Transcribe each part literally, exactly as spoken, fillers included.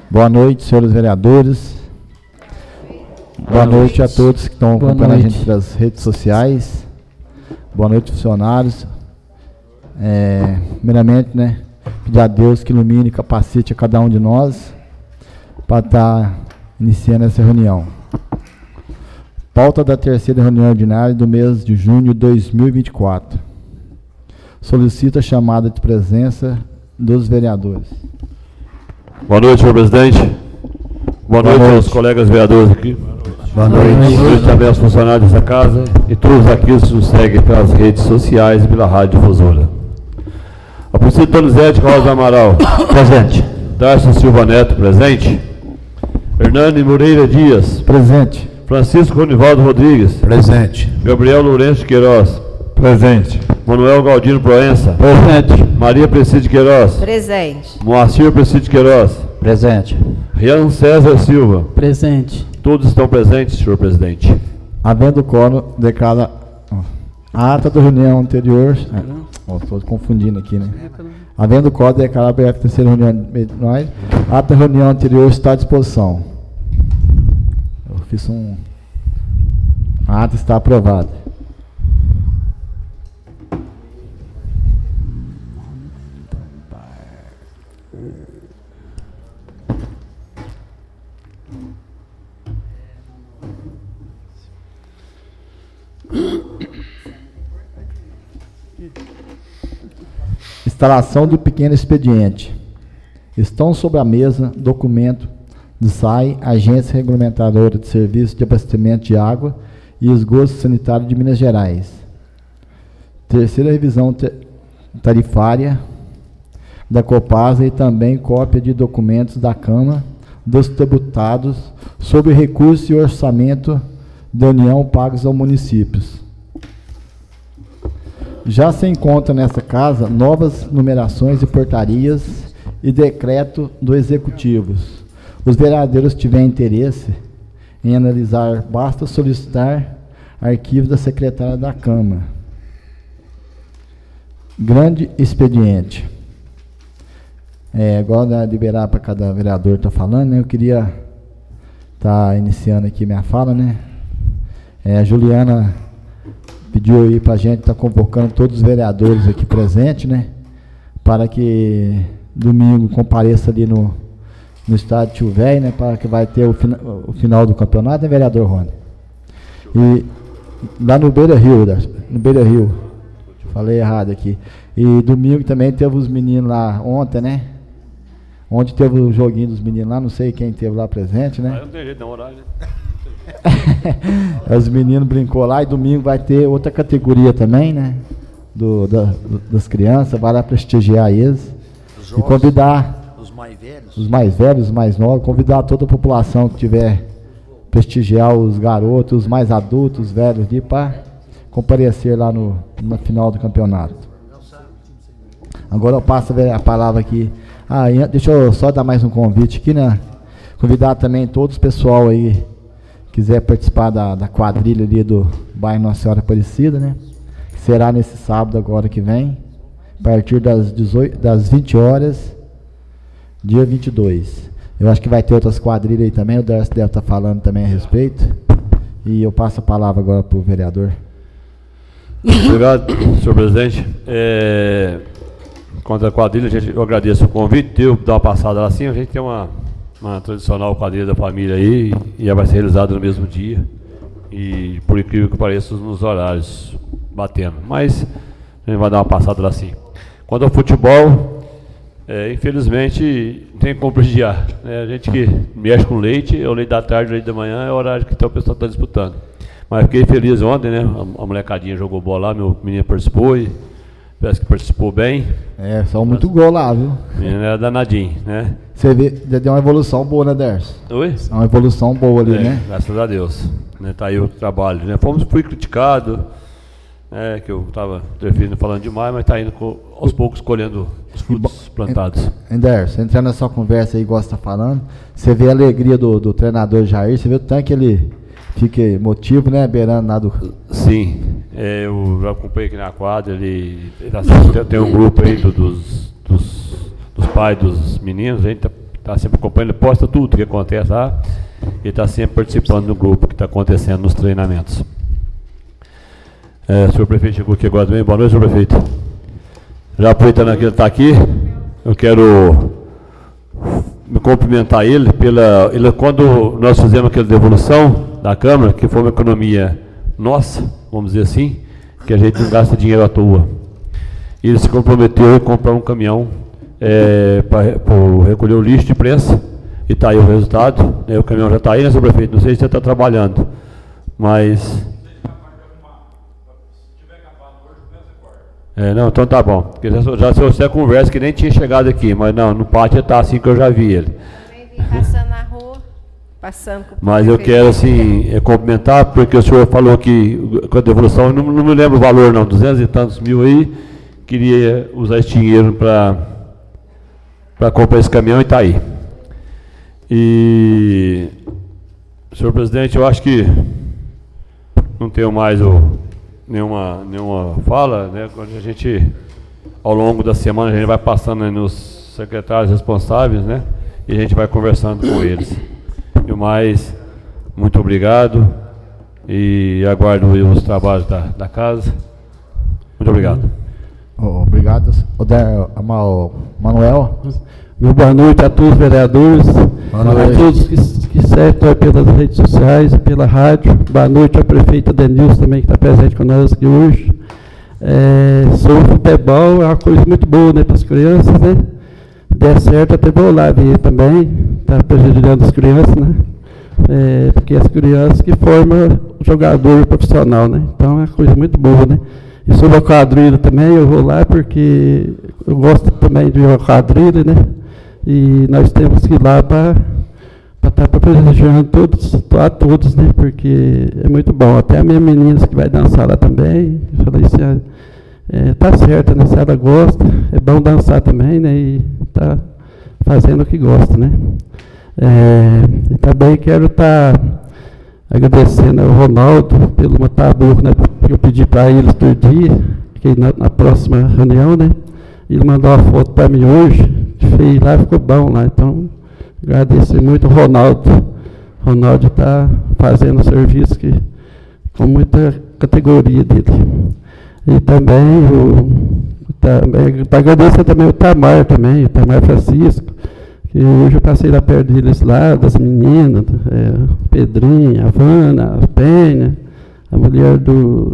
Boa noite, senhores vereadores. Boa, Boa noite. noite a todos que estão Boa acompanhando noite. a gente pelas redes sociais. Boa noite, funcionários. É, primeiramente, né, pedir a Deus que ilumine e capacite a cada um de nós para estar tá iniciando essa reunião. Pauta da terceira reunião ordinária do mês de junho de dois mil e vinte e quatro. Solicito a chamada de presença dos vereadores. Boa noite, senhor presidente. Boa, Boa noite, noite aos colegas vereadores aqui. Boa noite. Boa noite também aos funcionários dessa casa e todos aqueles que nos seguem pelas redes sociais e pela rádio difusora. A prefeita Donizete Rosa Amaral. Presente. Darcio Silva Neto, presente. Hernani Moreira Dias. Presente. Francisco Ronivaldo Rodrigues. Presente. Gabriel Lourenço Queiroz. Presente. Manuel Galdino Proença. Presente. Maria Presídio Queiroz. Presente. Moacir Presídio Queiroz. Presente. Rian César Silva. Presente. Todos estão presentes, senhor presidente. Havendo quórum, declara a ata da reunião anterior. Estou confundindo aqui, né? Havendo quórum, declara aberta a terceira reunião de nós. A ata da reunião anterior está à disposição. Eu fiz um. A ata está aprovada. Instalação do pequeno expediente. Estão sobre a mesa documento do S A I, Agência Regulamentadora de Serviços de Abastecimento de Água e Esgoto Sanitário de Minas Gerais. Terceira revisão tarifária da Copasa e também cópia de documentos da Câmara dos Deputados sobre recursos e orçamento da União pagos aos municípios. Já se encontra nessa casa novas numerações e portarias e decreto do Executivo. Os vereadores que tiverem interesse em analisar, basta solicitar arquivo da secretária da Câmara. Grande expediente. É, agora liberar para cada vereador estar tá falando, né? Eu queria estar tá iniciando aqui minha fala, né? É, a Juliana pediu aí para a gente estar tá convocando todos os vereadores aqui presentes, né? Para que domingo compareça ali no, no estádio Tio Véi, né? Para que vai ter o, fina, o final do campeonato, né, vereador Rony? E lá no Beira Rio, no Beira Rio, falei errado aqui. E domingo também teve os meninos lá ontem, né? Ontem teve o joguinho dos meninos lá, não sei quem teve lá presente, né? Ah, não tem jeito, não, horário, né? Os meninos brincou lá e domingo vai ter outra categoria também, né? Do, da, do, das crianças, vai lá prestigiar eles. Os jovens, e convidar os mais velhos, os mais velhos, os mais novos, convidar toda a população que tiver prestigiar os garotos, os mais adultos, os velhos, de para comparecer lá no, no final do campeonato. Agora eu passo a palavra aqui. Ah, deixa eu só dar mais um convite aqui, né? Convidar também todos o pessoal aí quiser participar da, da quadrilha ali do bairro Nossa Senhora Aparecida, né? Que será nesse sábado agora que vem, a partir das, dezoito, das vinte horas, dia vinte e dois. Eu acho que vai ter outras quadrilhas aí também, o Darcy deve estar falando também a respeito. E eu passo a palavra agora para o vereador. Obrigado, senhor presidente. É, quanto à quadrilha, a gente, eu agradeço o convite, deu dar uma passada lá assim, a gente tem uma uma tradicional quadrilha da família aí, e ela vai ser realizada no mesmo dia, e por incrível que pareça, nos horários batendo, mas a gente vai dar uma passada lá sim. Quanto ao futebol, é, infelizmente tem como prestigiar, né? A gente que mexe com leite, é o leite da tarde, o leite da manhã, é o horário que então, o pessoal está disputando, mas fiquei feliz ontem, né? A, a molecadinha jogou bola lá, meu menino participou e parece que participou bem. É, só muito gol lá, viu? O menino era danadinho, né? Você vê, já deu uma evolução boa, né, Derso? Oi? É uma evolução boa ali, é, né? Graças a Deus. Né, tá aí o trabalho, né? Fomos, fui criticado, né, que eu estava interferindo, falando demais, mas está indo com, aos poucos colhendo os frutos plantados. Derso, entrando na sua conversa aí, igual você está falando, você vê a alegria do, do treinador Jair, você vê o tanto que ele fica emotivo, né, beirando lá do... Sim, é, eu já acompanhei aqui na quadra, ele, ele assiste, tem um grupo aí do, dos, dos, dos pais dos meninos, a gente está está sempre acompanhando, ele posta tudo que acontece lá, e está sempre participando do grupo que está acontecendo nos treinamentos. É, o senhor prefeito chegou aqui agora também. Boa noite, senhor prefeito. Já aproveitando que ele está aqui, eu quero me cumprimentar ele pela, ele, quando nós fizemos aquela devolução da Câmara, que foi uma economia nossa, vamos dizer assim, que a gente não gasta dinheiro à toa. Ele se comprometeu a comprar um caminhão é, para recolher o lixo de imprensa, e está aí o resultado, né? O caminhão já está aí, né, senhor prefeito? Não sei se você está trabalhando, mas... É, não, então tá bom. Porque já, já se você conversa que nem tinha chegado aqui, mas não, no pátio está assim que eu já vi ele. Também vim passando na rua, passando com o Mas eu quero assim, é, cumprimentar, porque o senhor falou que com a devolução, não, não me lembro o valor não, duzentos e tantos mil aí, queria usar esse dinheiro para para comprar esse caminhão e está aí. E, senhor presidente, eu acho que não tenho mais o, nenhuma, nenhuma fala, né? Quando a gente, ao longo da semana, a gente vai passando aí nos secretários responsáveis, né? E a gente vai conversando com eles. E o mais, muito obrigado e aguardo os trabalhos da, da casa. Muito obrigado. Oh, obrigado. O Manuel. Meu boa noite a todos os vereadores, boa noite. A todos que, que seguem pelas redes sociais e pela rádio. Boa noite ao prefeito Denilson também, que está presente conosco aqui hoje. É, sobre o futebol, é uma coisa muito boa, né, para as crianças, né? Se der certo, até vou lá ver também, está prejudicando as crianças, né? É, porque as crianças que formam jogador profissional, né? Então é uma coisa muito boa, né? E sobre a quadrilha também, eu vou lá porque eu gosto também de uma quadrilha, né? E nós temos que ir lá para estar prestigiando todos, a todos, né? Porque é muito bom. Até a minha menina que vai dançar lá também, eu falei assim, é, tá certo, né? Se ela gosta, é bom dançar também, né? E tá fazendo o que gosta, né? É, e também quero estar tá agradecendo ao Ronaldo pelo mataburro, né, que eu pedi para ele outro dia, que na, na próxima reunião, né, ele mandou uma foto para mim hoje, fez lá, ficou bom lá, então agradeço muito ao Ronaldo. O Ronaldo está fazendo um serviço que, com muita categoria dele. E também, o, também tá agradecendo também o Tamar também, o Tamar Francisco, que hoje eu passei lá perto deles lá, das meninas, é, Pedrinha, a Vana, a Penha, a mulher do,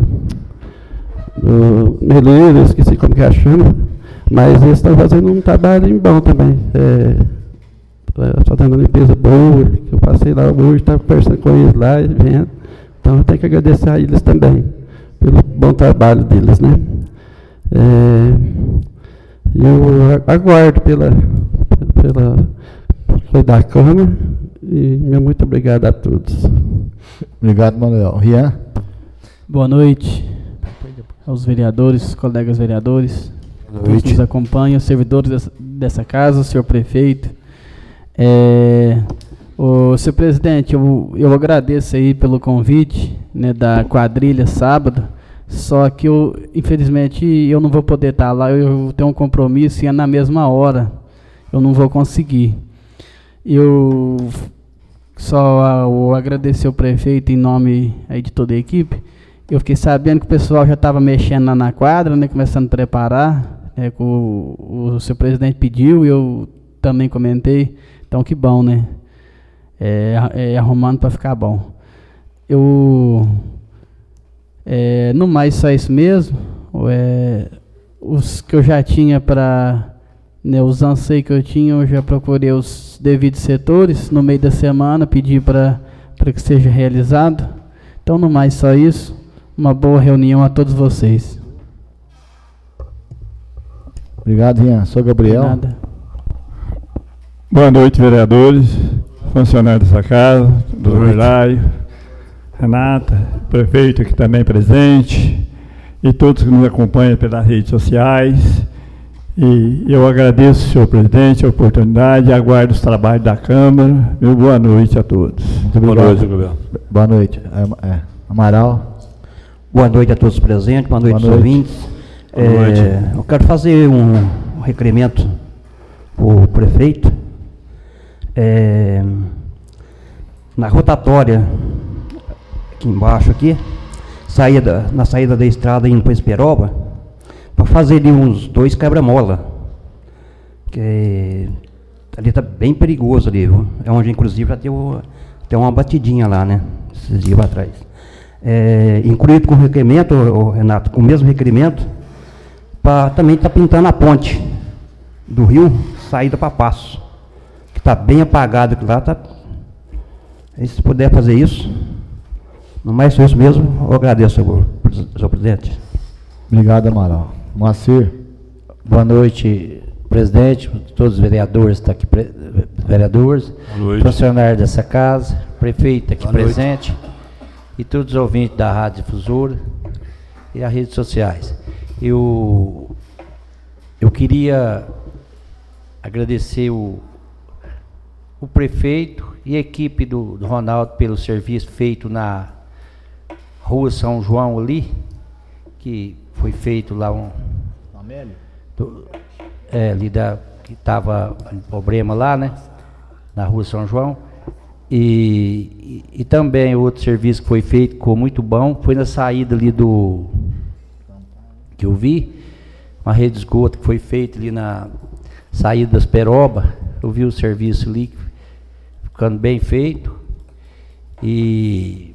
do Meleiro, eu esqueci como que ela chama, mas eles estão fazendo um trabalho bom também, é, está dando uma limpeza boa, que eu passei lá hoje, estava conversando com eles lá, e vendo, então eu tenho que agradecer a eles também, pelo bom trabalho deles, né. É, eu aguardo pela pela foi da Câmara e meu muito obrigado a todos. Obrigado, Manuel. Rian? Boa noite aos vereadores, colegas vereadores, Boa todos noite. que nos acompanham, servidores dessa, dessa casa, senhor prefeito. É, o senhor presidente, eu, eu agradeço aí pelo convite, né, da quadrilha sábado, só que eu, infelizmente, eu não vou poder estar lá, eu tenho um compromisso e é na mesma hora. Eu não vou conseguir. Eu só eu agradecer ao prefeito em nome aí de toda a equipe. Eu fiquei sabendo que o pessoal já estava mexendo lá na quadra, né, começando a preparar. É, que o, o seu presidente pediu e eu também comentei. Então, que bom, né? É, é, arrumando para ficar bom. Eu, é, no mais, só isso mesmo. É, os que eu já tinha para... Né, os anseios que eu tinha, eu já procurei os devidos setores no meio da semana, pedi para que seja realizado. Então, no mais, só isso. Uma boa reunião a todos vocês. Obrigado, Ian. Sou Gabriel. Nada. Boa noite, vereadores, funcionários dessa casa, do Verlaio, Renata, prefeito aqui também presente, e todos que nos acompanham pelas redes sociais. E eu agradeço, senhor presidente, a oportunidade e aguardo os trabalhos da Câmara. Meu boa noite a todos. Muito Boa obrigado. noite, Gabriel. Boa noite. É, Amaral. Boa noite a todos presentes, boa noite aos ouvintes. Boa noite. É, eu quero fazer um, um requerimento para o prefeito. É, na rotatória, aqui embaixo, aqui, saída, na saída da estrada indo para Esperoba, para fazer ali uns dois quebra-mola. Que ali está bem perigoso ali, viu? É onde inclusive já deu até uma batidinha lá, né? Esses dias atrás. É, incluído com o requerimento, o Renato, com o mesmo requerimento, para também estar tá pintando a ponte do rio, saída para Passo, que está bem apagado aqui lá, tá. E se puder fazer isso, no mais só isso mesmo, eu agradeço, senhor presidente. Obrigado, Amaral. Moacir. Boa noite, presidente, todos os vereadores que estão aqui, vereadores, funcionários dessa casa, prefeito aqui presente, e todos os ouvintes da Rádio Difusora e as redes sociais. Eu, eu queria agradecer o, o prefeito e a equipe do, do Ronaldo pelo serviço feito na Rua São João ali, que foi feito lá um... Do, é, ali da, que estava um problema lá, né? Na Rua São João. E, e, e também outro serviço que foi feito, ficou muito bom, foi na saída ali do... que eu vi, uma rede de esgoto que foi feita ali na saída das Peroba. Eu vi o serviço ali, ficando bem feito. E...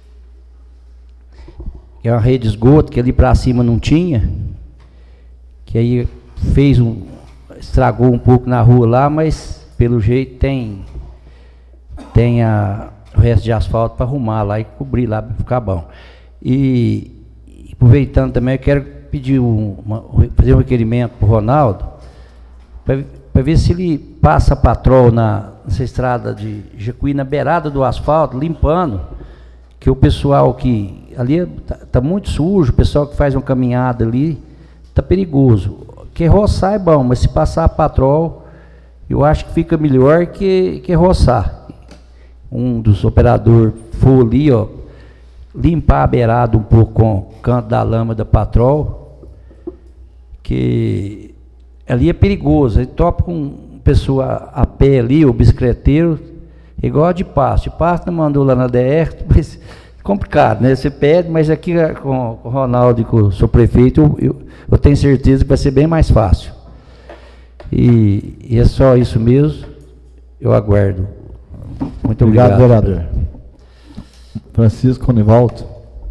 é uma rede de esgoto que ali para cima não tinha, que aí fez um, estragou um pouco na rua lá, mas pelo jeito tem tem a, o resto de asfalto para arrumar lá e cobrir lá para ficar bom. E, e aproveitando também, eu quero pedir um, uma, fazer um requerimento para o Ronaldo, para ver se ele passa patrol na, nessa estrada de Jacuí, na beirada do asfalto, limpando, que o pessoal que ali está tá muito sujo, o pessoal que faz uma caminhada ali, está perigoso. Que roçar é bom, mas se passar a patrol, eu acho que fica melhor que, que roçar. Um dos operadores for ali, ó, limpar a beirada um pouco com o canto da lama da patrol, que ali é perigoso. Ele topa com pessoa a pé ali, o bicicleteiro, igual a de Pasto. De Pasto mandou lá na D R, mas complicado, né? Você pede, mas aqui com o Ronaldo e com o seu prefeito, eu, eu, eu tenho certeza que vai ser bem mais fácil. E, e é só isso mesmo, eu aguardo. Muito obrigado, obrigado vereador. Francisco Ronivaldo.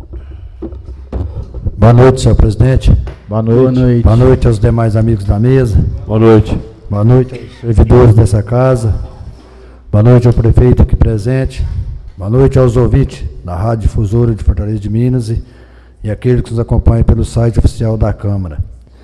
Boa noite, senhor presidente. Boa noite. Boa noite. Boa noite aos demais amigos da mesa. Boa noite. Boa noite aos servidores dessa casa. Boa noite ao prefeito aqui presente. Boa noite aos ouvintes da Rádio Difusora de Fortaleza de Minas e, e aqueles que nos acompanham pelo site oficial da Câmara.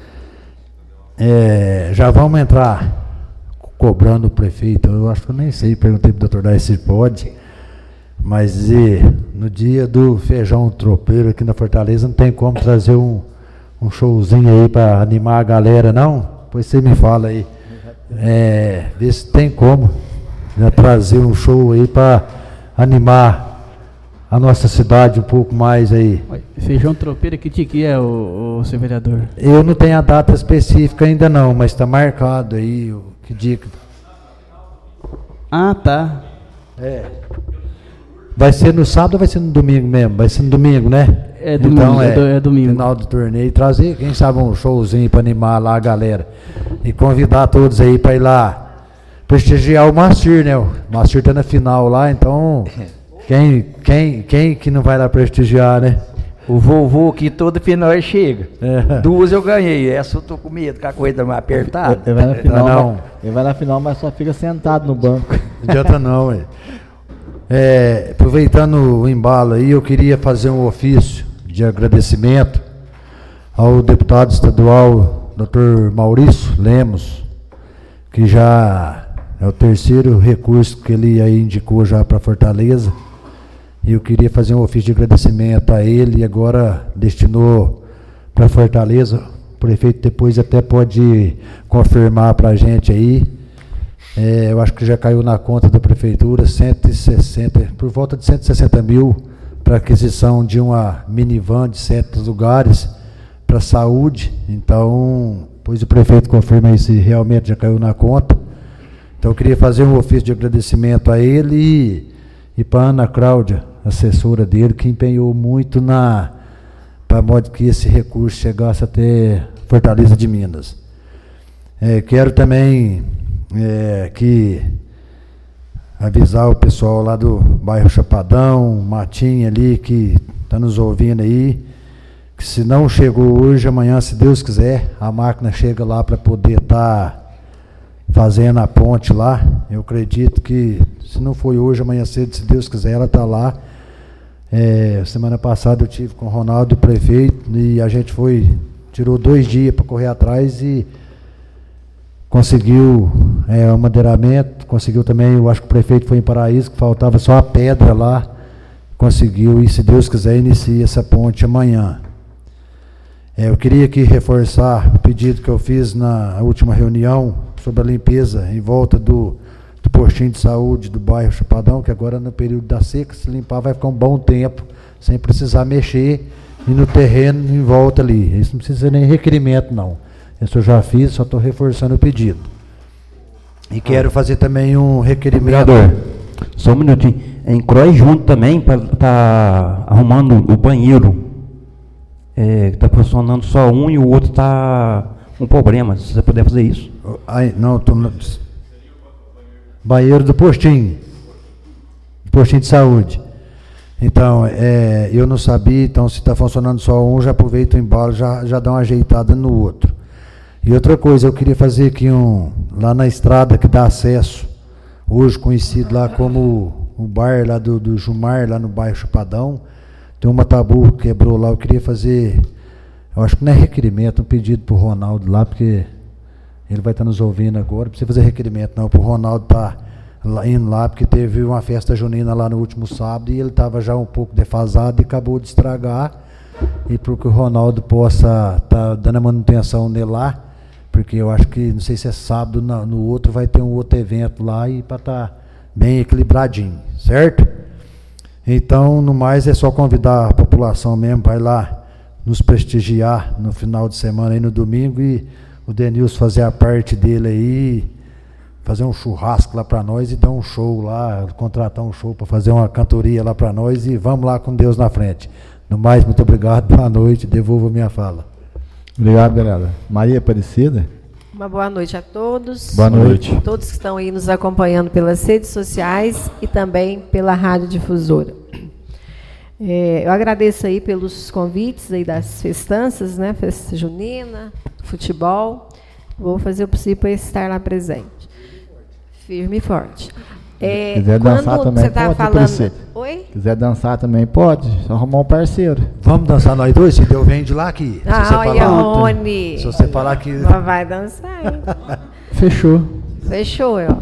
É, já vamos entrar cobrando o prefeito. Eu acho que eu nem sei, perguntei para o doutor Daí se pode, mas e, no dia do feijão tropeiro aqui na Fortaleza não tem como trazer um, um showzinho aí para animar a galera, não? Pois você me fala aí. É, vê se tem como, né, trazer um show aí para animar a nossa cidade um pouco mais aí. Feijão tropeiro, que dia que é, o, o seu vereador? Eu não tenho a data específica ainda não, mas está marcado aí, o, que dia que... Ah, tá. É. Vai ser no sábado ou vai ser no domingo mesmo? Vai ser no domingo, né? É domingo, então, é, é, do, é domingo. Final do torneio, trazer, quem sabe, um showzinho para animar lá a galera. E convidar todos aí para ir lá prestigiar o Macir, né? O Macir tá na final lá, então quem, quem, quem que não vai lá prestigiar, né? O vovô aqui todo final chega. É. Duas eu ganhei, essa eu tô com medo, com a coisa mais apertada. Ele vai na final, não. Mas, ele vai na final, mas só fica sentado no banco. Não adianta não, ué. É, aproveitando o embalo aí, eu queria fazer um ofício de agradecimento ao deputado estadual doutor Maurício Lemos, que já é o terceiro recurso que ele aí indicou já para Fortaleza. E eu queria fazer um ofício de agradecimento a ele, e agora destinou para Fortaleza. O prefeito depois até pode confirmar para a gente aí. É, eu acho que já caiu na conta da prefeitura cento e sessenta, por volta de cento e sessenta mil para aquisição de uma minivan de sete lugares para saúde. Então, pois o prefeito confirma aí se realmente já caiu na conta. Então eu queria fazer um ofício de agradecimento a ele e, e para a Ana Cláudia, assessora dele, que empenhou muito na para modo que esse recurso chegasse até Fortaleza de Minas. É, quero também é, que avisar o pessoal lá do bairro Chapadão, Matinha ali, que está nos ouvindo aí, que se não chegou hoje, amanhã, se Deus quiser, a máquina chega lá para poder estar tá fazendo a ponte lá. Eu acredito que, se não foi hoje, amanhã cedo, se Deus quiser, ela está lá. É, semana passada eu tive com o Ronaldo, o prefeito, e a gente foi, tirou dois dias para correr atrás e conseguiu é, o madeiramento, conseguiu também, eu acho que o prefeito foi em Paraíso, que faltava só a pedra lá, conseguiu, e se Deus quiser, inicia essa ponte amanhã. É, eu queria aqui reforçar o pedido que eu fiz na última reunião sobre a limpeza em volta do, do postinho de saúde do bairro Chapadão, que agora no período da seca, se limpar vai ficar um bom tempo, sem precisar mexer, e no terreno em volta ali. Isso não precisa nem requerimento, não. Isso eu já fiz, só estou reforçando o pedido. E quero fazer também um requerimento. Vereador, só um minutinho. Em Croix junto também, para tá arrumando o banheiro. Está é, funcionando só um e o outro está com problema. Se você puder fazer isso. Ai, não, tô no... banheiro do postinho. Postinho de saúde. Então, é, eu não sabia, então se está funcionando só um, já aproveito o embalo, já, já dá uma ajeitada no outro. E outra coisa, eu queria fazer aqui um, lá na estrada que dá acesso, hoje conhecido lá como o bar lá do, do Jumar, lá no bairro Chapadão, tem uma tabu que quebrou lá, eu queria fazer, eu acho que não é requerimento, um pedido para o Ronaldo lá, porque ele vai estar nos ouvindo agora, não precisa fazer requerimento não, para o Ronaldo estar tá indo lá, porque teve uma festa junina lá no último sábado e ele estava já um pouco defasado e acabou de estragar, e para que o Ronaldo possa estar tá dando a manutenção nele lá, porque eu acho que, não sei se é sábado, no, no outro vai ter um outro evento lá, e para estar tá bem equilibradinho, certo? Então, no mais, é só convidar a população mesmo, vai lá nos prestigiar no final de semana, aí no domingo, e o Denilson fazer a parte dele aí, fazer um churrasco lá para nós e dar um show lá, contratar um show para fazer uma cantoria lá para nós, e vamos lá com Deus na frente. No mais, muito obrigado, boa noite, devolvo a minha fala. Obrigado, vereador. Maria Aparecida. Uma boa noite a todos. Boa noite. Todos que estão aí nos acompanhando pelas redes sociais e também pela rádio difusora. É, eu agradeço aí pelos convites aí das festanças, né? Festa junina, futebol. Vou fazer o possível para estar lá presente. Firme e forte. É, quiser dançar também, você tá pode, falando... Oi? Quiser dançar também, pode. Só arrumar um parceiro. Vamos dançar nós dois? Se Deus vem de lá aqui. Se ah, você olha, falar, Rony. Se você falar que... Vai dançar, hein? Fechou. Fechou, ó.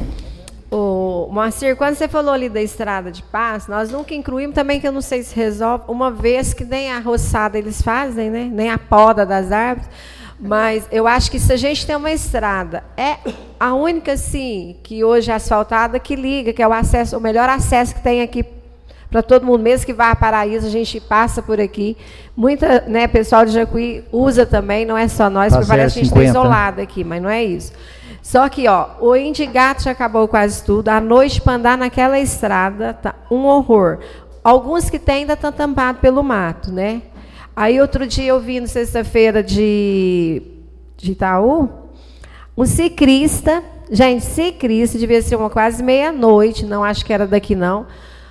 O Moacir, quando você falou ali da estrada de paz, nós nunca incluímos também, que eu não sei se resolve, uma vez que nem a roçada eles fazem, né? Nem a poda das árvores. Mas eu acho que se a gente tem uma estrada, é a única, sim, que hoje é asfaltada, que liga, que é o acesso, o melhor acesso que tem aqui para todo mundo, mesmo que vá a Paraíso, a gente passa por aqui. Muita, né, pessoal de Jacuí usa também, não é só nós, porque parece que a gente está isolado aqui, mas não é isso. Só que, ó, o Indigato já acabou quase tudo, à noite para andar naquela estrada, tá um horror. Alguns que tem ainda estão tampados pelo mato, né? Aí, outro dia, eu vi, na sexta-feira de, de Itaú, um ciclista, gente, ciclista, devia ser uma quase meia-noite, não acho que era daqui, não.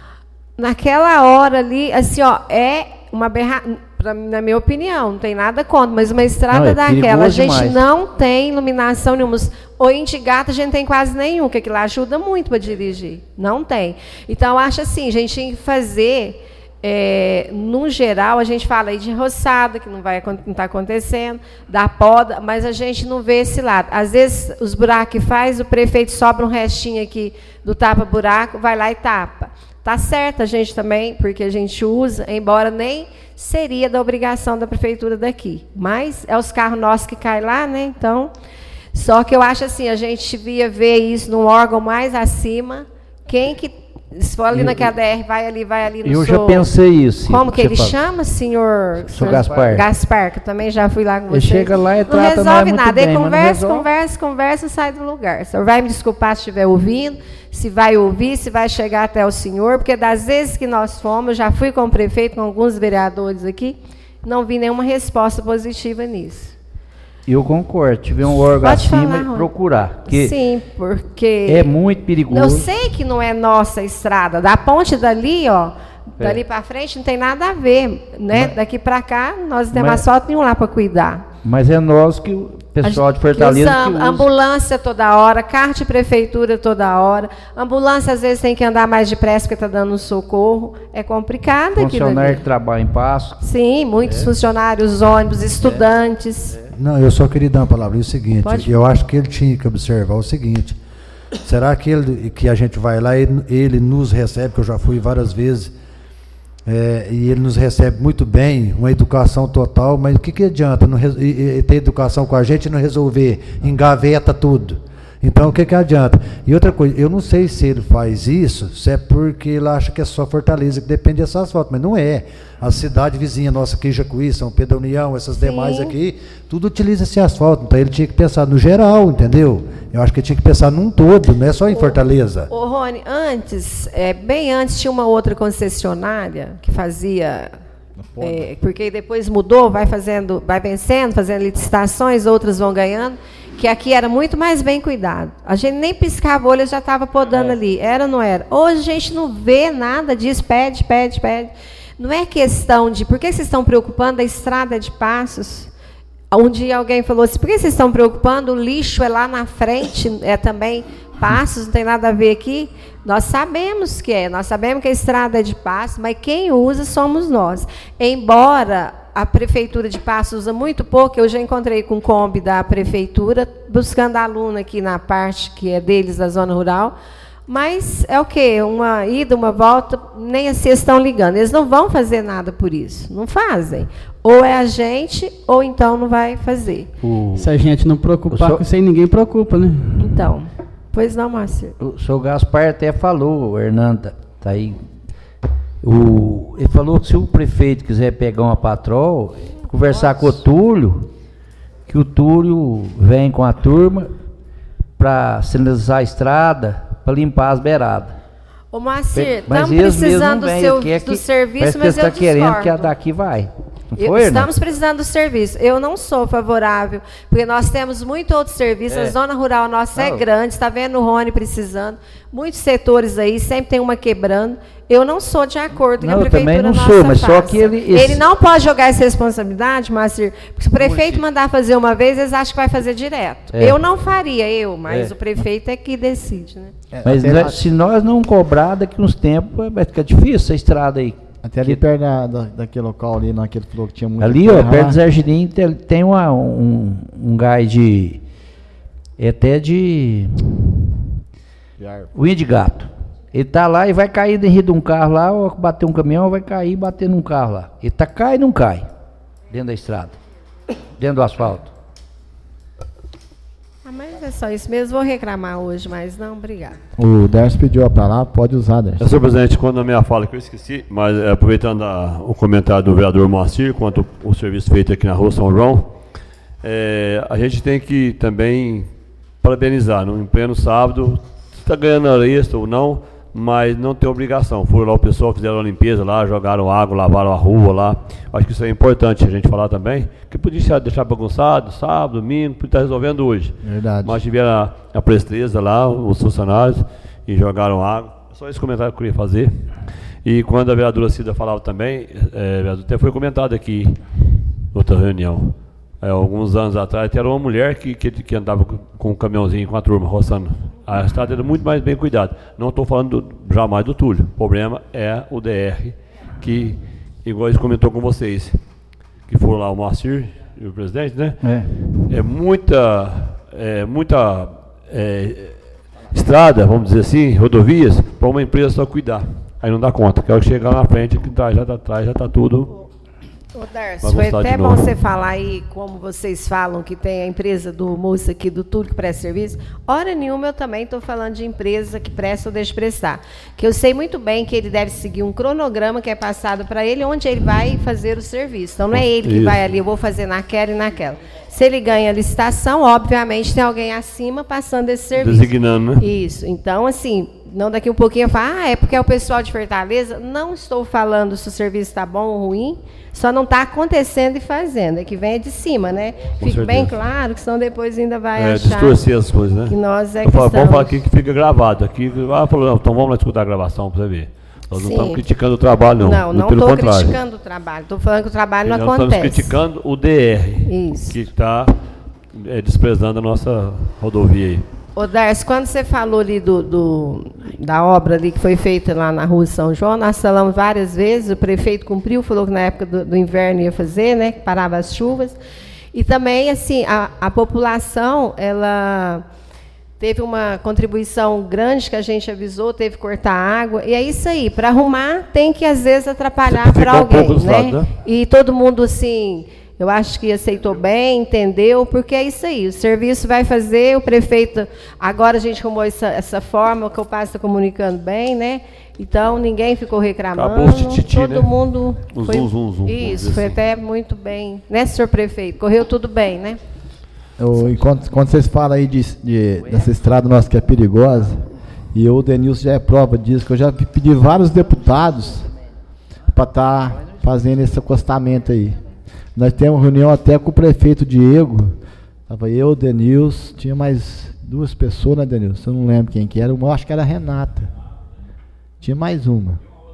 Naquela hora ali, assim, ó, é uma berra... na minha opinião, não tem nada contra, mas uma estrada não, é daquela, a gente demais. Não tem iluminação nenhuma. O Indigato a gente tem quase nenhum, que aquilo ajuda muito para dirigir. Não tem. Então, eu acho assim, a gente tem que fazer... É, no geral, a gente fala aí de roçada, que não vai não está acontecendo, da poda, mas a gente não vê esse lado. Às vezes, os buracos que faz, o prefeito sobra um restinho aqui do tapa-buraco, vai lá e tapa. Está certo a gente também, porque a gente usa, embora nem seria da obrigação da prefeitura daqui. Mas é os carros nossos que caem lá, né? Então, só que eu acho assim, a gente devia ver isso num órgão mais acima, quem que Se for ali Eu- naquela D R, vai ali, vai ali no Eu seu- já pensei isso. Como que você ele fala. chama, senhor? Senhor Gaspar. Gaspar, que eu também já fui lá com Ele você. chega lá e não trata nós resolve muito nada. bem, Ele mas não conversa, resolve. conversa, conversa e sai do lugar. O senhor vai me desculpar se estiver ouvindo, se vai ouvir, se vai chegar até o senhor, porque das vezes que nós fomos, eu já fui com o prefeito, com alguns vereadores aqui, não vi nenhuma resposta positiva nisso. Eu concordo. Tiver um órgão Pode acima falar, e Rony. procurar. Porque Sim, porque... é muito perigoso. Eu sei que não é nossa estrada. Da ponte dali, ó, É. dali para frente não tem nada a ver, né? Mas- Daqui para cá nós não temos Mas- asfalto nenhum lá para cuidar. Mas é nós que o pessoal de Fortaleza que usa que usa. ambulância toda hora, carro de prefeitura toda hora. Ambulância às vezes tem que andar mais depressa porque está dando socorro. É complicado aquilo Funcionário ali. que trabalha em passo. Sim, muitos funcionários, ônibus, estudantes. Não, eu só queria dar uma palavra. É o seguinte, Pode. eu acho que ele tinha que observar o seguinte. Será que ele, que a gente vai lá, ele, ele nos recebe, que eu já fui várias vezes, é, e ele nos recebe muito bem, uma educação total, mas o que, que adianta não, res- e- e ter educação com a gente e não resolver, engaveta tudo? Então, o que, que adianta? E outra coisa, eu não sei se ele faz isso, se é porque ele acha que é só Fortaleza que depende desse asfalto, mas não é. A cidade vizinha nossa aqui, Jacuí, São Pedro da União, essas Sim. demais aqui, tudo utiliza esse asfalto. Então, ele tinha que pensar no geral, entendeu? Eu acho que ele tinha que pensar num todo, não é só em Fortaleza. Ô, Rony, antes, é, bem antes tinha uma outra concessionária que fazia, é, porque depois mudou, vai fazendo, vai vencendo, fazendo licitações, outras vão ganhando, que aqui era muito mais bem cuidado. A gente nem piscava o olho, já estava podando ali. Era ou não era? Hoje a gente não vê nada disso, pede, pede, pede. Não é questão de, por que vocês estão preocupando da estrada de Passos? Um dia alguém falou assim, por que vocês estão preocupando? O lixo é lá na frente, é também Passos, não tem nada a ver aqui. Nós sabemos que é, nós sabemos que a estrada é de Passos, mas quem usa somos nós. Embora a prefeitura de Passos usa muito pouco, eu já encontrei com o Kombi da prefeitura, buscando aluno aqui na parte que é deles, da zona rural, mas é o quê? Uma ida, uma volta, nem assim eles estão ligando. Eles não vão fazer nada por isso, não fazem. Ou é a gente, ou então não vai fazer. O, Se a gente não preocupar só- com isso aí, ninguém preocupa, né? Então, pois não, Márcio. o seu Gaspar até falou, o Hernando tá, tá aí. O, ele falou que se o prefeito quiser pegar uma patrol, conversar com o Túlio, que o Túlio vem com a turma para sinalizar a estrada, para limpar as beiradas. Ô, Márcio, Mas estamos eles mesmos precisando não do, vem, seu, quer do que- serviço, parece que mas eles eu tá querendo que a discordo. daqui vai. Não Eu- foi, estamos Hernando? precisando do serviço. Eu não sou favorável, porque nós temos muito outro serviço. É. A zona rural nossa é Não. grande, está vendo o Rony precisando. Muitos setores aí, sempre tem uma quebrando. Eu não sou de acordo Não, que a eu também prefeitura não nossa sou, mas só faça. que ele- Ele esse- não pode jogar essa responsabilidade, Márcio, porque se o prefeito mandar fazer uma vez, eles acham que vai fazer direto. É. Eu não faria, eu, mas É. o prefeito é que decide, né? Mas até, nós- se nós não cobrar daqui uns tempos, vai ficar difícil essa estrada aí. até ali perto da, da- daquele local ali, naquele falou que tinha muito. Ali, ó, terra perto lá. do Zargirim, tem, tem uma, um, um gás de. É até de. Unha de gato. Ele tá lá e vai cair dentro de um carro lá, ou bater um caminhão, vai cair e bater num carro lá. Ele tá cai e não cai. Dentro da estrada. Dentro do asfalto. Ah, mas é só isso mesmo. Vou reclamar hoje, mas não, obrigado. O Dercio pediu para lá, pode usar, Dercio. É, senhor presidente, quando a minha fala que eu esqueci, mas é, aproveitando a- o comentário do vereador Moacir, quanto o serviço feito aqui na rua São João, é, a gente tem que também parabenizar, no em pleno sábado, se está ganhando hora extra ou não, mas não tem obrigação. Foram lá o pessoal, fizeram a limpeza lá, jogaram água, lavaram a rua lá. Acho que isso é importante a gente falar também, que podia deixar- deixar bagunçado, sábado, domingo, podia estar resolvendo hoje. Verdade. Mas tiveram a, a presteza lá, os funcionários, e jogaram água. Só esse comentário que eu queria fazer. E quando a vereadora Cida falava também, é, vereador, até foi comentado aqui, em outra reunião, é, alguns anos atrás, era uma mulher que, que, que andava com, com um caminhãozinho com a turma, roçando. A estrada era muito mais bem cuidada. Não estou falando do, jamais do Túlio. O problema é o D R, que, igual ele comentou com vocês, que foram lá o Moacir e o presidente, né? É. É muita, é, muita é, estrada, vamos dizer assim, rodovias, para uma empresa só cuidar. Aí não dá conta, que a hora que chegar lá na frente, que tá, já está atrás, já está tudo Ô, Darcy, foi até bom você falar aí, como vocês falam, que tem a empresa do moço aqui, do Túlio, que presta serviço. Hora nenhuma eu também estou falando de empresa que presta ou deixa de prestar. Que eu sei muito bem que ele deve seguir um cronograma que é passado para ele, onde ele vai fazer o serviço. Então, não é ele que Isso. vai ali, eu vou fazer naquela e naquela. Se ele ganha a licitação, obviamente tem alguém acima passando esse serviço. Designando, né? Isso. Então, assim, não daqui um pouquinho eu falo, ah, é porque é o pessoal de Fortaleza. Não estou falando se o serviço está bom ou ruim, só não está acontecendo e fazendo. É que vem de cima, né? Com Fique certeza. bem claro, que senão depois ainda vai é, achar distorcer as coisas, né? que nós é eu que falo, estamos... Vamos falar aqui que fica gravado. Aqui, ah, falou, não, então vamos lá escutar a gravação para você ver. Nós Sim. não estamos criticando o trabalho, não. Não, não estou criticando o trabalho. Estou falando que o trabalho não, não acontece. Estamos criticando o D R, Isso. que está é, desprezando a nossa rodovia aí. Ô, Darcy, quando você falou ali do, do, da obra ali que foi feita lá na rua São João, nós falamos várias vezes, o prefeito cumpriu, falou que na época do, do inverno ia fazer, né, que parava as chuvas. E também, assim, a, a população, ela teve uma contribuição grande que a gente avisou, teve que cortar água. E é isso aí, para arrumar tem que, às vezes, atrapalhar para alguém, um né? Lado, né? E todo mundo, assim... Eu acho que aceitou bem, entendeu, porque é isso aí, o serviço vai fazer, o prefeito, agora a gente arrumou essa, essa forma, o que o pai está comunicando bem, né? Então, ninguém ficou reclamando, acabou o tititi, todo né? mundo... O foi, zoom, zoom, zoom, isso, foi assim. até muito bem, né, senhor prefeito? Correu tudo bem, né? Eu, enquanto, quando vocês falam aí de, de, dessa estrada nossa que é perigosa, e eu, o Denilson já é prova disso, que eu já pedi vários deputados para estar tá fazendo esse acostamento aí. Nós temos reunião até com o prefeito Diego. Estava eu, Denilson, tinha mais duas pessoas, né, Denilson? Eu não lembro quem que era. Eu acho que era a Renata. Tinha mais uma.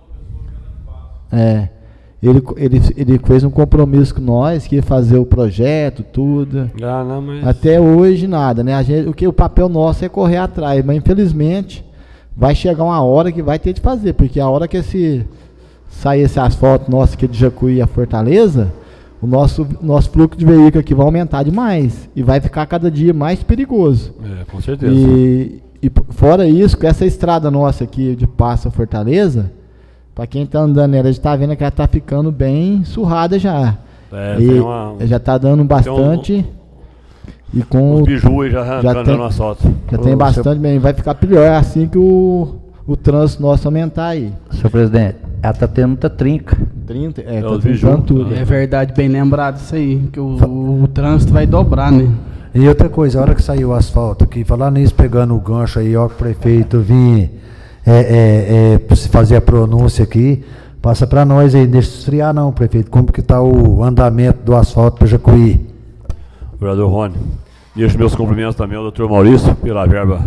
É. Ele, ele, ele fez um compromisso com nós, que ia fazer o projeto, tudo. Ah, não, mas... Até hoje nada, né? A gente, o, que, o papel nosso é correr atrás, mas infelizmente vai chegar uma hora que vai ter de fazer, porque a hora que esse, sair esse asfalto nosso aqui de Jacuí a Fortaleza, o nosso, nosso fluxo de veículo aqui vai aumentar demais e vai ficar cada dia mais perigoso. É, com certeza. E, e fora isso, com essa estrada nossa aqui de Passo a Fortaleza, para quem está andando nela, a gente está vendo que ela está ficando bem surrada já. É, e tem uma, já está dando bastante. Um, e com os biju aí já, já arrancando no asfalto. Já tem bastante, bem, vai ficar pior assim que o, o trânsito nosso aumentar aí. Senhor presidente, ela está tendo muita trinca. trinta, é, é tá trincando tudo. É verdade, bem lembrado isso aí, que o, o, o trânsito vai dobrar, né? E outra coisa, a hora que saiu o asfalto aqui, falar nisso, pegando o gancho aí, ó, que o prefeito vir é, é, é, se fazer a pronúncia aqui, passa para nós aí, deixa esfriar não, prefeito, como que está o andamento do asfalto para Jacuí? Vereador Rony, deixo meus cumprimentos também ao doutor Maurício, pela verba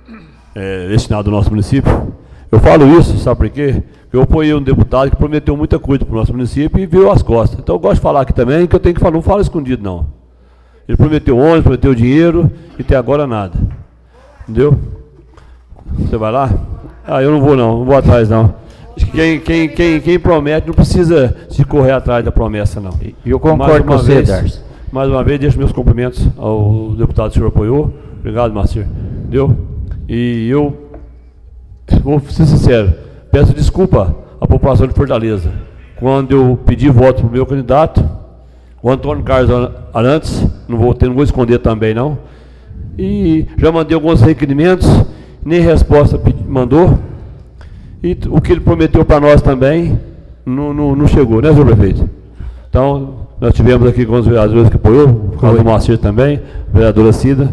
é, destinada ao nosso município. Eu falo isso, sabe por quê? Porque eu apoiei um deputado que prometeu muita coisa para o nosso município e virou as costas. Então eu gosto de falar aqui também, que eu tenho que falar, não falo escondido não. Ele prometeu ônibus, prometeu dinheiro e até agora nada. Entendeu? Você vai lá? Ah, eu não vou não, não vou atrás não. Quem, quem, quem, quem promete não precisa se correr atrás da promessa não. E eu concordo com você, Darcy. Mais uma vez, deixo meus cumprimentos ao deputado que o senhor apoiou. Obrigado, Marcir. Entendeu? E eu vou ser sincero, peço desculpa à população de Fortaleza. Quando eu pedi voto para o meu candidato, o Antônio Carlos Arantes, não vou, não vou esconder também não, e já mandei alguns requerimentos, nem resposta mandou, e o que ele prometeu para nós também não, não, não chegou, né, senhor prefeito? Então, nós tivemos aqui com os vereadores que apoiou, o caso do Moacir também, a vereadora Cida.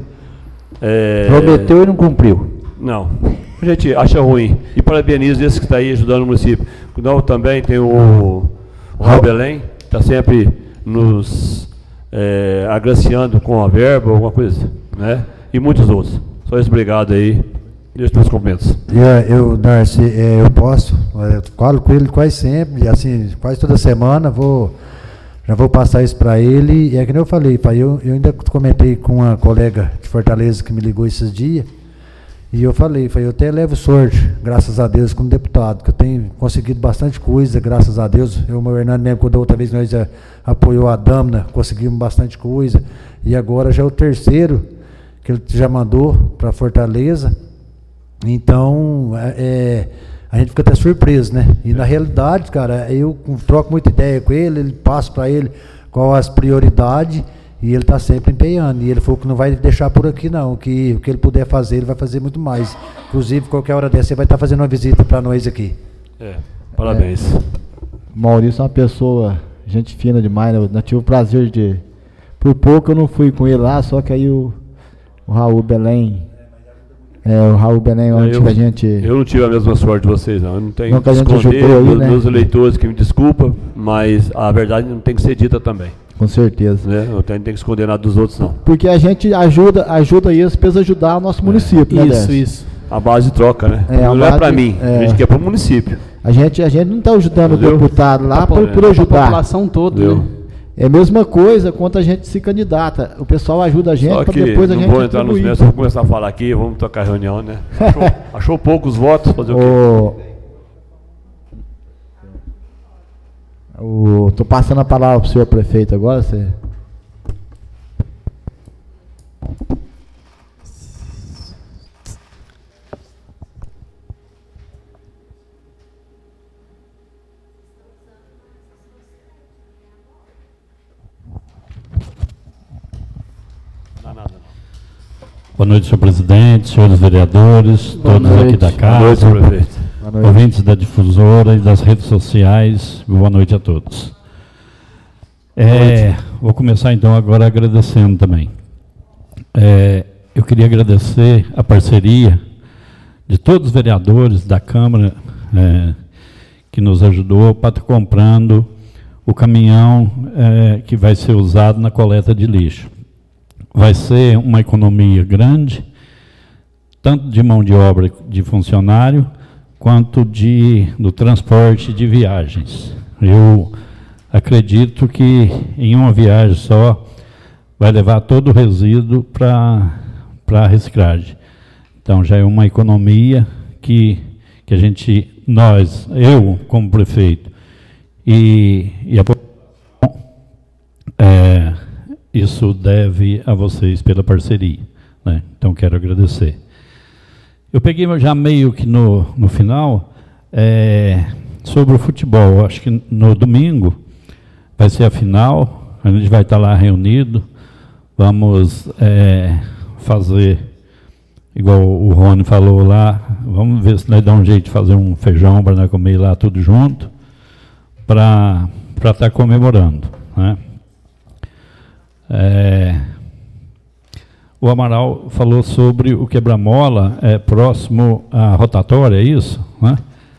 É, prometeu e não cumpriu. Não, a gente acha ruim. E parabenizo esse que está aí ajudando o município. Não, também tem o, o Raul Belém, que está sempre nos é, agraciando com a verba, alguma coisa, né? E muitos outros. Só isso, obrigado aí. Deixa meus cumprimentos. Yeah, eu, Darcy, é, eu posso, eu falo com ele quase sempre, assim, quase toda semana, vou, já vou passar isso para ele. E é que nem eu falei, pai, eu, eu ainda comentei com uma colega de Fortaleza que me ligou esses dias, e eu falei, falei, eu até levo sorte, graças a Deus, como deputado, que eu tenho conseguido bastante coisa, graças a Deus. Eu, o Hernando, lembro quando da outra vez nós já apoiou a Damna, conseguimos bastante coisa, e agora já é o terceiro que ele já mandou para Fortaleza. Então, é, a gente fica até surpreso, né? E na realidade, cara, eu troco muita ideia com ele, ele passa para ele qual as prioridades e ele está sempre empenhando. E ele falou que não vai deixar por aqui não, que o que ele puder fazer, ele vai fazer muito mais. Inclusive, qualquer hora dessa, ele vai estar fazendo uma visita para nós aqui. É, parabéns. É, Maurício é uma pessoa, gente fina demais, né? Eu tive o prazer de... Por pouco eu não fui com ele lá, só que aí o, o Raul Belém... É, o Raul Belém, onde eu, a gente... Eu não tive a mesma sorte de vocês, não. Eu não tenho não, que a gente esconder ajudou aí, meus, né? meus eleitores que me desculpa, mas a verdade não tem que ser dita também. Com certeza. Né? Eu tenho, tenho que esconder nada dos outros, não. Porque a gente ajuda, ajuda eles para ajudar o nosso município, é. né, Isso, Décio? isso. A base troca, né? É, não base, é para mim, é. a gente quer para o município. A gente, a gente não está ajudando Entendeu? o deputado lá por, por A ajudar. população toda, Entendeu? né? É a mesma coisa quando a gente se candidata. O pessoal ajuda a gente Só para que depois a não gente vou entrar nos contribuir. meus, vou começar a falar aqui, vamos tocar reunião, né? Achou, achou poucos votos, fazer o quê? O, o, tô passando a palavra para o senhor prefeito agora. Você... Boa noite, senhor presidente, senhores vereadores, Boa todos noite. aqui da casa, Boa noite, senhor prefeito. Boa noite. ouvintes da difusora e das redes sociais, boa noite a todos. É, vou começar então agora agradecendo também. É, eu queria agradecer a parceria de todos os vereadores da Câmara é, que nos ajudou para estar comprando o caminhão é, que vai ser usado na coleta de lixo. Vai ser uma economia grande, tanto de mão de obra de funcionário, quanto de, do transporte de viagens. Eu acredito que em uma viagem só vai levar todo o resíduo para a reciclagem. Então já é uma economia que, que a gente, nós, eu como prefeito e, e a população, é, isso deve a vocês pela parceria, né? Então quero agradecer. Eu peguei já meio que no, no final é, sobre o futebol. Acho que no domingo vai ser a final, a gente vai estar lá reunido, vamos é, fazer, igual o Rony falou lá, vamos ver se nós dá um jeito de fazer um feijão para nós comer lá tudo junto, para estar comemorando, né? É, o Amaral falou sobre o quebra-mola é, próximo à rotatória, é isso? Né?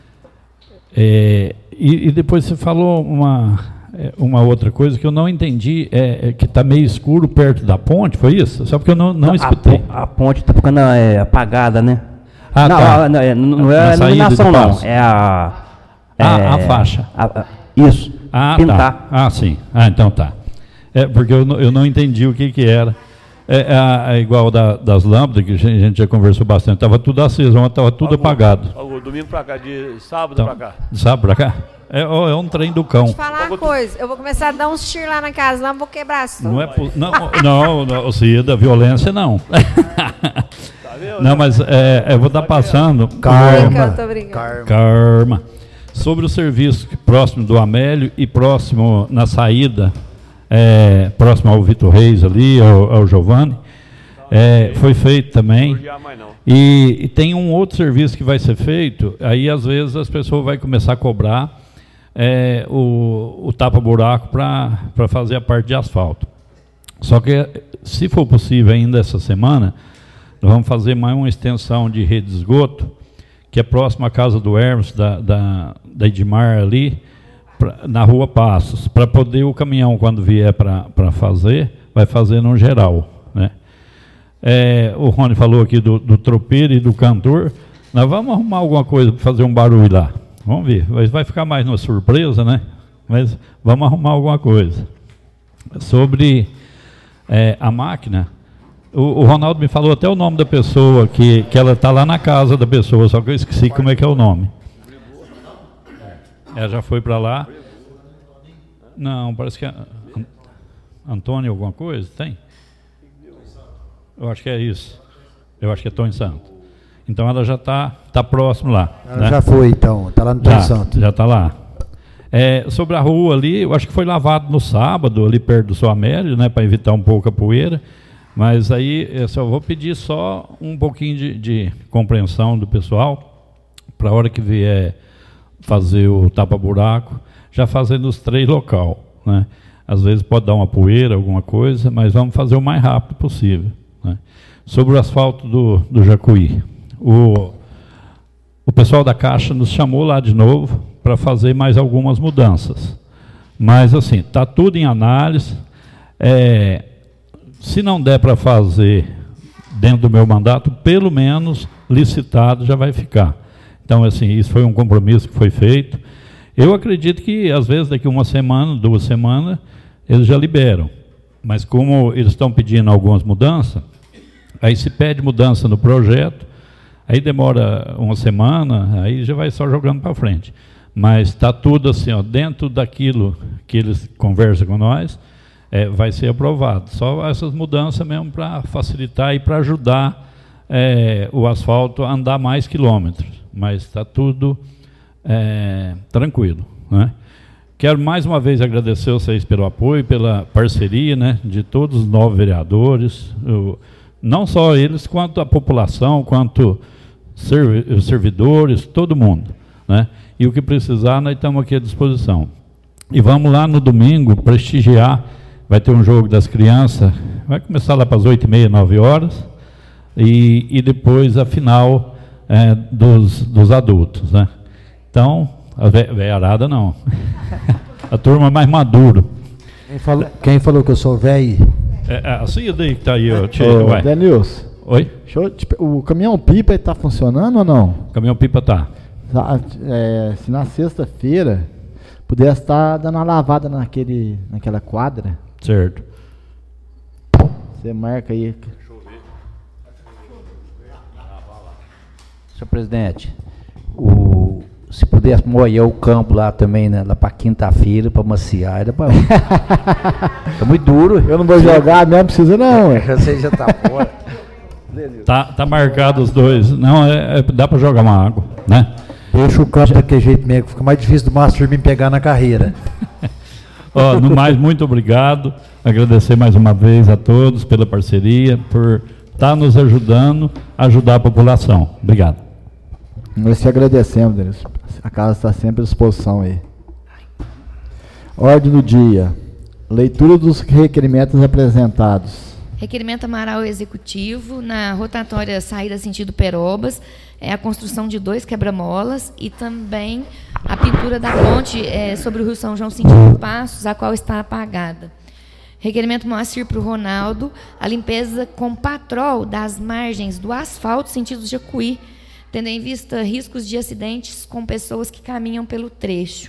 É, e, e depois você falou uma, uma outra coisa que eu não entendi, é, é que está meio escuro perto da ponte, foi isso? Só porque eu não, não a, escutei. A, a ponte está ficando é, apagada, né? Ah, não, tá. a, não, é, não é a iluminação, não. É a... É, ah, a faixa. A, a, isso. Ah, pintar. Tá. Ah, sim. Ah, então tá. É, porque eu não, eu não entendi o que que era. É, é, é igual da, das lâmpadas, que a gente já conversou bastante. Estava tudo aceso, ontem estava tudo Algum, apagado. algum, domingo para cá, de sábado Então, para cá. de sábado para cá? É, é um trem do cão. Deixa eu falar uma coisa, eu vou começar a dar uns tiros lá na casa, lá vou quebrar as Não é po- não, não, não, Cida, violência não. Não, mas é, eu vou estar passando. Karma. Tô brincando. Karma. Karma. Sobre o serviço próximo do Amélio e próximo na saída, é, próximo ao Vitor Reis ali, ao, ao Giovanni, é, foi feito também. E, e tem um outro serviço que vai ser feito, aí às vezes as pessoas vão começar a cobrar é, o, o tapa-buraco para fazer a parte de asfalto. Só que, se for possível ainda essa semana, nós vamos fazer mais uma extensão de rede de esgoto, que é próximo à casa do Hermes, da, da, da Edmar ali, pra, na rua Passos, para poder o caminhão, quando vier para fazer, vai fazer no geral, né? É, o Rony falou aqui do, do tropeiro e do cantor, nós vamos arrumar alguma coisa para fazer um barulho lá, vamos ver, vai, vai ficar mais uma surpresa, né? Mas vamos arrumar alguma coisa. Sobre é, a máquina, O, o Ronaldo me falou até o nome da pessoa, que, que ela está lá na casa da pessoa, só que eu esqueci como é que é o nome. Ela já foi para lá? Não, parece que é Antônio alguma coisa, tem? Eu acho que é isso. Eu acho que é Tony Santo. Então ela já está tá próximo lá. Ela né? já foi, então, está lá no Já, Trem Santo. já está lá. É, sobre a rua ali, eu acho que foi lavado no sábado, ali perto do São Amélio, né, para evitar um pouco a poeira. Mas aí eu só vou pedir só um pouquinho de, de compreensão do pessoal, para a hora que vier fazer o tapa-buraco, já fazer nos três locais. Né? Às vezes pode dar uma poeira, alguma coisa, mas vamos fazer o mais rápido possível. Né? Sobre o asfalto do, do Jacuí, o, o pessoal da Caixa nos chamou lá de novo para fazer mais algumas mudanças. Mas assim, está tudo em análise. É, se não der para fazer dentro do meu mandato, pelo menos licitado já vai ficar. Então, assim, isso foi um compromisso que foi feito. Eu acredito que, às vezes, daqui uma semana, duas semanas, eles já liberam. Mas como eles estão pedindo algumas mudanças, aí se pede mudança no projeto, aí demora uma semana, aí já vai só jogando para frente. Mas está tudo assim, ó, dentro daquilo que eles conversam com nós, é, vai ser aprovado. Só essas mudanças mesmo para facilitar e para ajudar é, o asfalto a andar mais quilômetros. Mas está tudo é, tranquilo. Né? Quero mais uma vez agradecer vocês pelo apoio, pela parceria, né, de todos os nove vereadores, eu, não só eles, quanto a população, quanto servi servidores, todo mundo. Né? E o que precisar, nós estamos aqui à disposição. E vamos lá no domingo prestigiar, vai ter um jogo das crianças, vai começar lá para as oito e meia, nove horas, e, e depois a final é, dos, dos adultos. Né? Então, a ve veiarada não, a turma mais maduro. Quem falou, quem falou que eu sou velho? É, é, assim daí que está aí, ó. Ô, Denilson, oi? O caminhão-pipa está funcionando ou não? O caminhão-pipa está. É, se na sexta-feira pudesse estar dando uma lavada naquele, naquela quadra. Certo. Você marca aí. Deixa eu ver. Senhor presidente, o, se pudesse molhar o campo lá também, né, lá para quinta-feira, para maciar, era bom. Tá muito duro. Eu não vou jogar mesmo, precisa não. Você já tá fora. Tá, tá marcado os dois. Não, é, é, dá para jogar uma água, né? Deixa o campo daquele jeito mesmo, fica mais difícil do Márcio me pegar na carreira. Ó, no mais, muito obrigado. Agradecer mais uma vez a todos pela parceria, por estar nos ajudando a ajudar a população. Obrigado. Nós te agradecemos, Deus. A casa está sempre à disposição aí. Ordem do dia. Leitura dos requerimentos apresentados. Requerimento Amaral Executivo, na rotatória saída sentido Perobas, é a construção de dois quebra-molas e também a pintura da ponte é, sobre o Rio São João sentido Passos, a qual está apagada. Requerimento Moacir para o Ronaldo, a limpeza com patrol das margens do asfalto sentido Jacuí, tendo em vista riscos de acidentes com pessoas que caminham pelo trecho.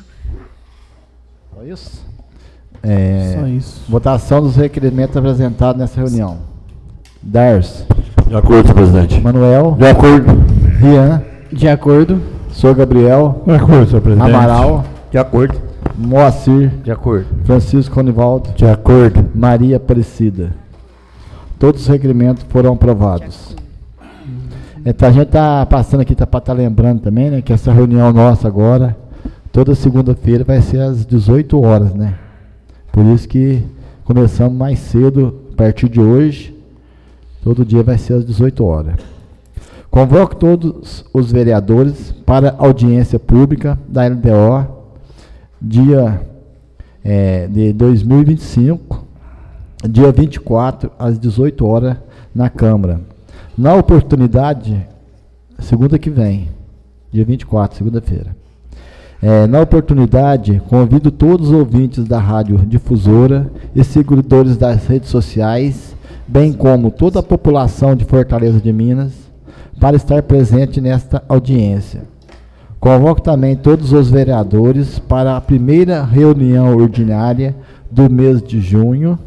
Só isso? É, Só isso. Votação dos requerimentos apresentados nessa reunião. Darcy. De acordo, senhor presidente. Manuel. De acordo. Rian. De acordo. Senhor Gabriel. De acordo, senhor presidente. Amaral. De acordo. Moacir. De acordo. Francisco Ronivaldo. De acordo. Maria Aparecida. Todos os requerimentos foram aprovados. Então, a gente está passando aqui para estar lembrando também, né, que essa reunião nossa agora, toda segunda-feira vai ser às dezoito horas, né? Por isso que começamos mais cedo, a partir de hoje, todo dia vai ser às dezoito horas. Convoco todos os vereadores para audiência pública da L D O, dia é, de dois mil e vinte e cinco, dia vinte e quatro, às dezoito horas, na Câmara. Na oportunidade, segunda que vem, dia vinte e quatro, segunda-feira. É, na oportunidade, convido todos os ouvintes da Rádio Difusora e seguidores das redes sociais, bem como toda a população de Fortaleza de Minas, para estar presente nesta audiência. Convoco também todos os vereadores para a primeira reunião ordinária do mês de junho.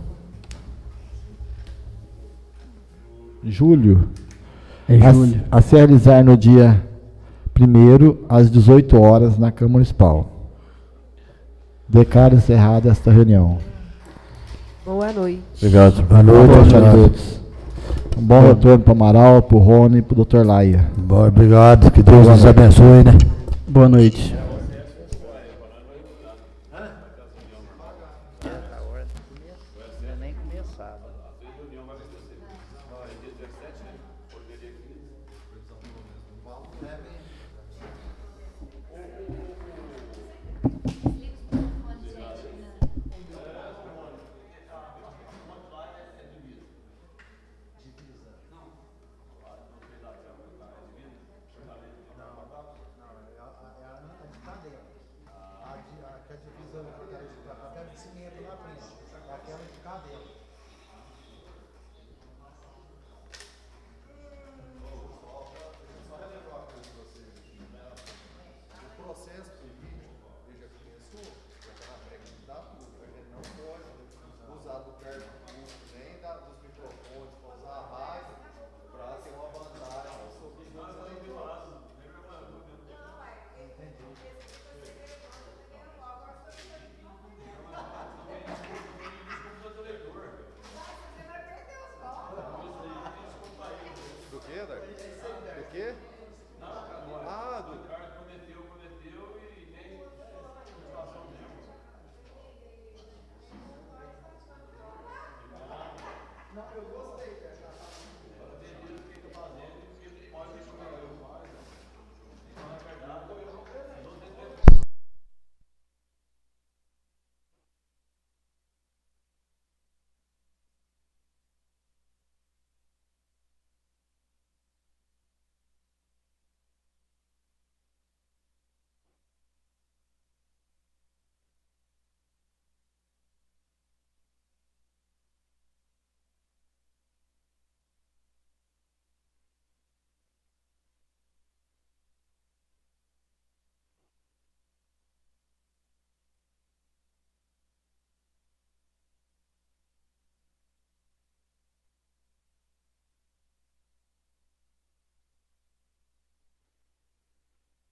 Julho. É a, julho. a se realizar no dia primeiro, às dezoito horas, na Câmara Municipal. Declaro encerrada esta reunião. Boa noite. Obrigado. Boa noite, Boa noite a obrigado. todos. Um bom Bom. retorno para o Amaral, para o Rony e para o doutor Laia. Bom, obrigado, que Deus nos abençoe, né? Boa noite.